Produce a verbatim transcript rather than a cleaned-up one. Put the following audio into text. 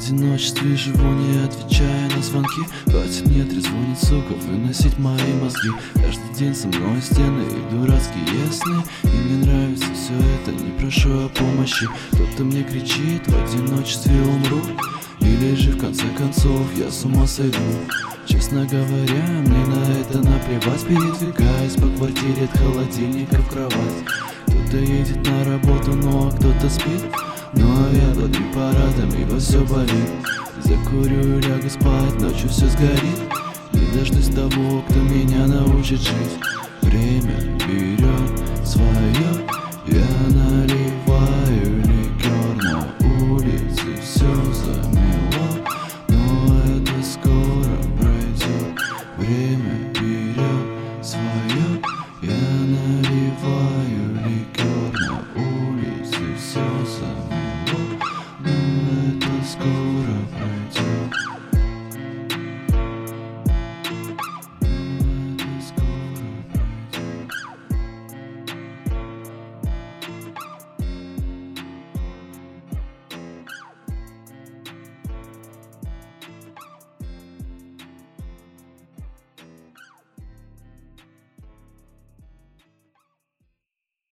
одиночестве живу, не отвечая на звонки. Хватит мне трезвонить, сука, выносить мои мозги. Каждый день со мной стены и дурацкие сны. И мне нравится все это, не прошу о помощи. Кто-то мне кричит, в одиночестве умру. Или же в конце концов я с ума сойду. Честно говоря, мне на это наплевать. Передвигаюсь по квартире от холодильника в кровать. Кто-то едет на работу, ну а кто-то спит. Ну а я под препаратами, ибо все болит. Закурю и лягу спать, ночью все сгорит. Не дождусь того, кто меня научит жить. Время берет свое. Я наливаю ликер на улице, все замело. Но это скоро пройдет. Время берет свое. Я наливаю ликер на улице, все замело.